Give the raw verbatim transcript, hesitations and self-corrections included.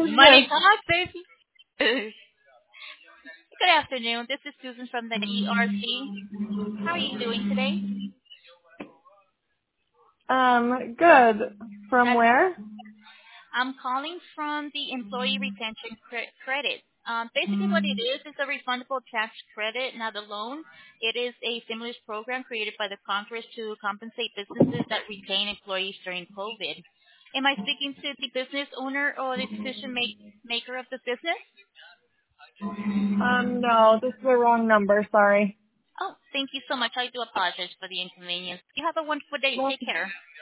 Money this? talk, baby. Good afternoon. This is Susan from the E R C. How are you doing today? Um, good. From That's, where? I'm calling from the Employee Retention cre- Credit. Um, basically, what it is is a refundable tax credit, not a loan. It is a stimulus program created by the Congress to compensate businesses that retain employees during COVID. Am I speaking to the business owner or the decision make, maker of the business? Um, no, this is the wrong number. Sorry. Oh, thank you so much. I do apologize for the inconvenience. You have a wonderful day. Well, Take care.